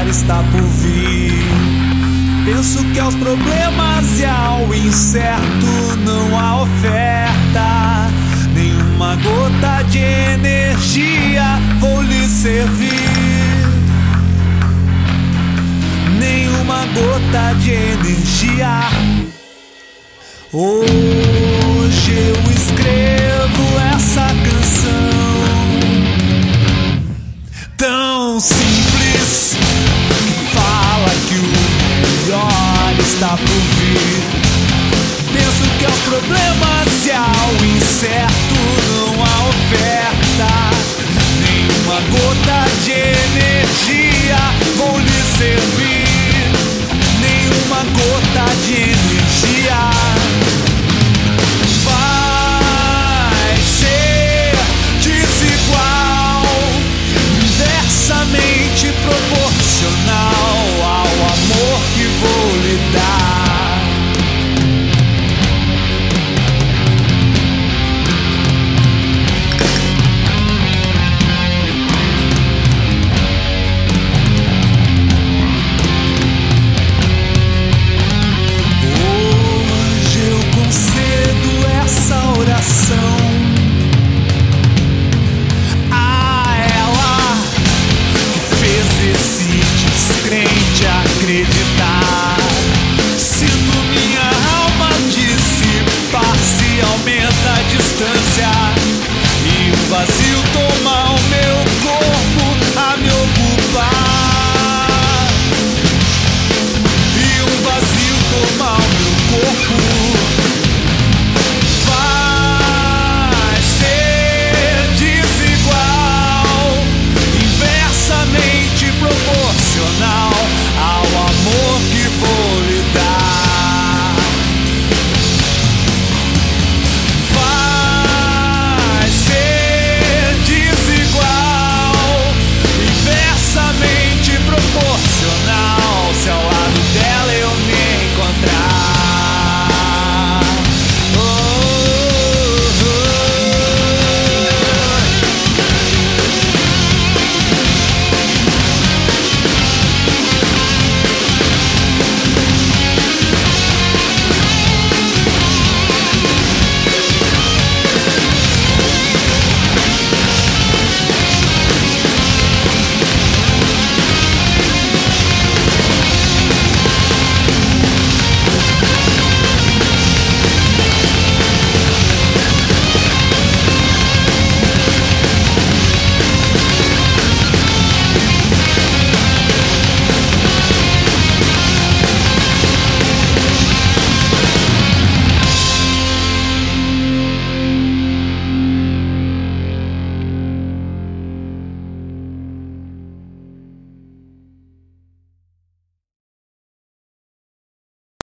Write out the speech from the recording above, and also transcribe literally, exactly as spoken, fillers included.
está por vir. Penso que aos problemas e ao incerto não há oferta. Nenhuma gota de energia vou lhe servir. Nenhuma gota de energia. Hoje eu escrevo essa canção tão simples que fala que o melhor está por vir. Penso que aos problemas e ao incerto não há oferta. Nenhuma gota de energia vou lhe servir. Nenhuma gota de energia. Vai ser desigual, inversamente proporcional.